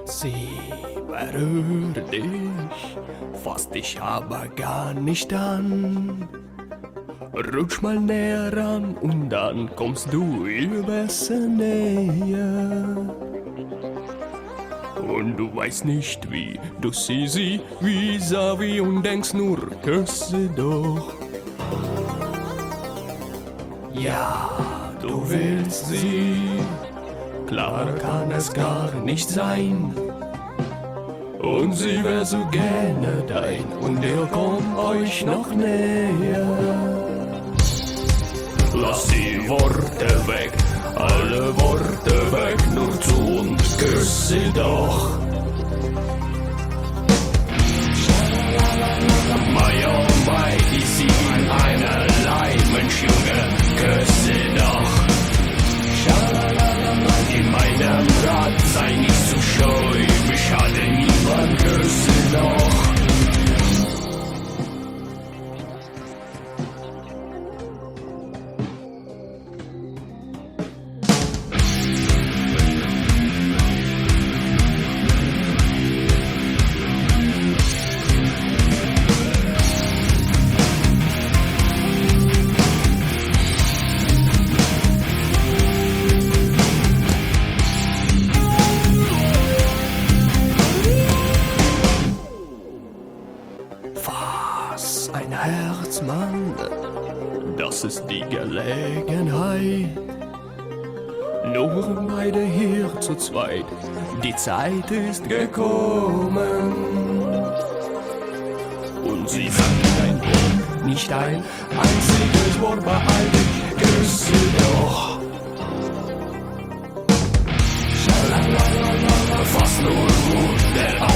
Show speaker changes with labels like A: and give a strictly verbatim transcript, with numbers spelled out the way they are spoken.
A: Sie berührt dich, fasst dich aber gar nicht an. Rutsch mal näher ran und dann kommst du ihr besser näher. Und du weißt nicht wie, du siehst sie vis-à-vis und denkst nur, küsse doch. Ja, du willst sie, klar kann es gar nicht sein. Und sie wär so gerne dein und ihr kommt euch noch näher. Lass die Worte weg, alle Worte weg, nur zu und küss sie doch. My oh my, die sieben einerlei, Mensch Junge, küss sie doch. In meinem Rat sei nicht zu scheu, mich schade niemand, küss sie doch. Was ein Herz, Mann, das ist die Gelegenheit. Nur beide hier zu zweit, die Zeit ist gekommen. Und sie sagt dein Wort, nicht ein einziges Wort, beeil dich, küsse doch. Schalalala, fast nur gut, der